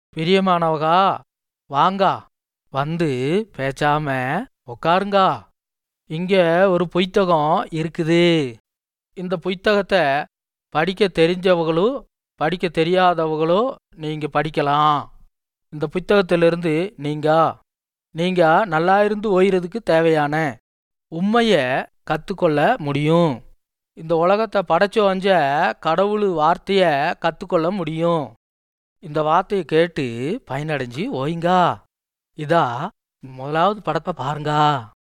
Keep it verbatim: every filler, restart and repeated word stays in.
பிரியமானவகா, Vanga, வந்து பேசாம உக்காருங்கா. இங்க ஒரு புத்தகம் இருக்குது. இந்த புத்தகத்தை படிக்க தெரிஞ்சவங்களும் படிக்க தெரியாதவங்களும் நீங்க படிக்கலாம். இந்த புத்தகத்திலிருந்து நீங்க நீங்க நல்லா இருந்து ஓய்றதுக்கு தேவையான உண்மைய கத்துக்கொள்ள முடியும். இந்த உலகத்தை படைச்சோஞ்ச கடவுள் வார்த்தைய கத்துக்கொள்ள முடியும். இந்த வார்த்தையை கேட்டு பயனடைஞ்சு ஓய்ங்கா. இதா முதலாவது படத்தை பாருங்கா.